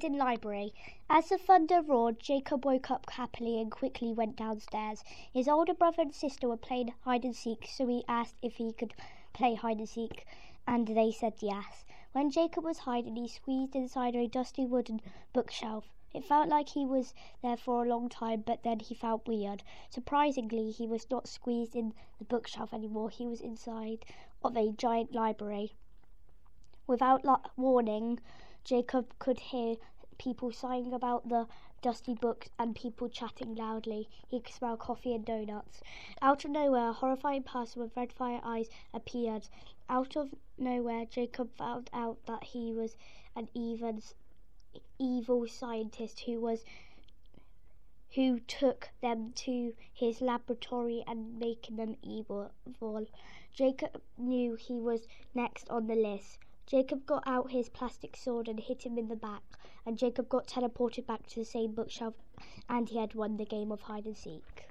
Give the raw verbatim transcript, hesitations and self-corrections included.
hidden library. As the thunder roared, Jacob woke up happily and quickly went downstairs. His older brother and sister were playing hide and seek, so he asked if he could play hide and seek, and they said yes. When Jacob was hiding, he squeezed inside a dusty wooden bookshelf. It felt like he was there for a long time, but then he felt weird. Surprisingly, he was not squeezed in the bookshelf anymore. He was inside of a giant library. Without la- warning, Jacob could hear people sighing about the dusty books and people chatting loudly. He could smell coffee and donuts. Out of nowhere, a horrifying person with red fire eyes appeared. Out of nowhere, Jacob found out that he was an even evil scientist who was who took them to his laboratory and making them evil. Jacob knew he was next on the list. Jacob got out his plastic sword and hit him in the back, and Jacob got teleported back to the same bookshelf, and he had won the game of hide and seek.